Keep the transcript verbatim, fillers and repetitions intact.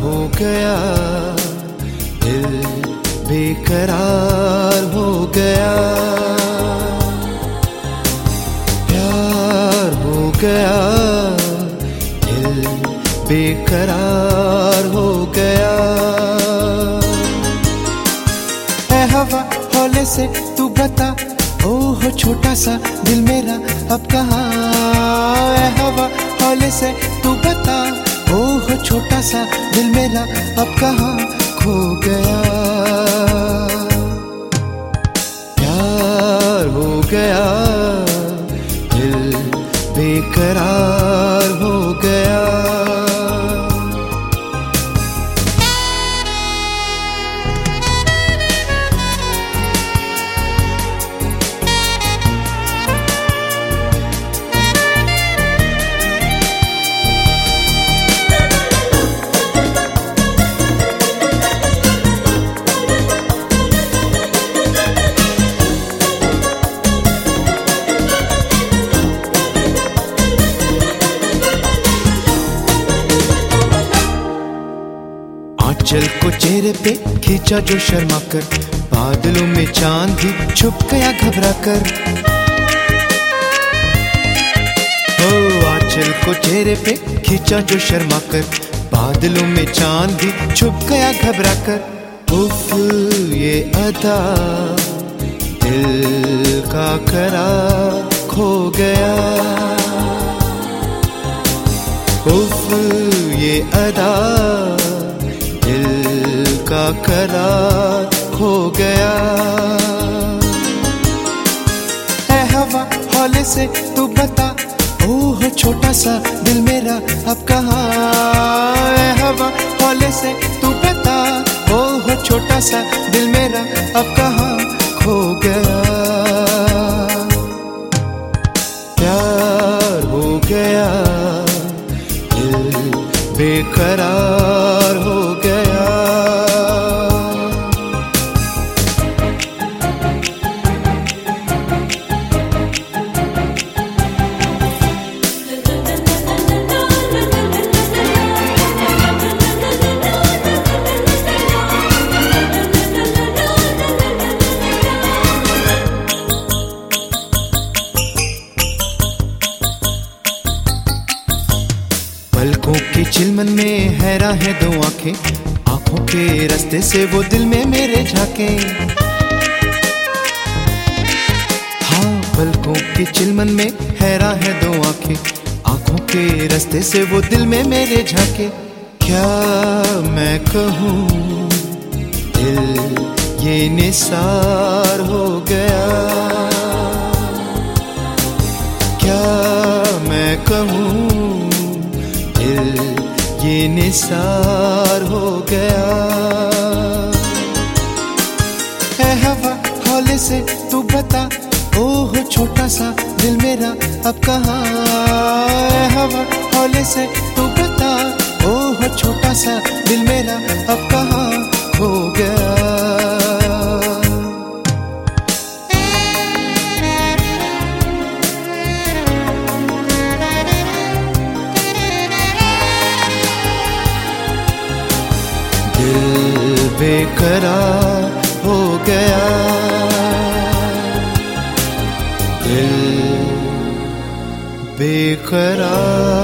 हो गया, दिल बेकरार हो गया, प्यार हो गया, दिल बेकरार हो गया। है हवा हौले से तू बता, ओ हो छोटा सा दिल मेरा अब कहाँ। है हवा हौले से तू बता, ओ हो छोटा सा दिल मेरा अब कहाँ खो गया। प्यार हो गया, दिल बेकरार हो गया। आंचल को चेहरे पे खींचा जो शर्मा कर, बादलों में चांद भी छुप गया घबरा कर। ओ आंचल को चेहरे पे खींचा जो शर्मा कर, बादलों में चांद भी छुप गया घबरा कर। उफ ये अदा दिल का करार खो गया। उफ ये अदा दिल का करार खो गया। है हवा हौले से तू बता, ओ हो छोटा सा दिल मेरा अब कहाँ। है हवा हौले से तू बता, ओ हो छोटा सा दिल मेरा अब कहाँ खो गया। प्यार हो गया, दिल बेकरार हो गया। पलकों की चिलमन में हैरान है दो आंखें, आंखों के रास्ते से वो दिल में मेरे झांके। हाँ पलकों की चिलमन में हैरान है दो आंखें, आंखों के रास्ते से वो दिल में मेरे झांके। क्या मैं कहूँ दिल ये निसार हो गया। क्या मैं कहूँ दिल ये निसार हो गया। है हवा हौले से तू बता, ओ हो छोटा सा दिल मेरा अब कहाँ। है हवा हौले से तू बता, ओ हो छोटा सा दिल मेरा अब कहाँ खो गया। दिल बेकरार हो गया, दिल बेकरार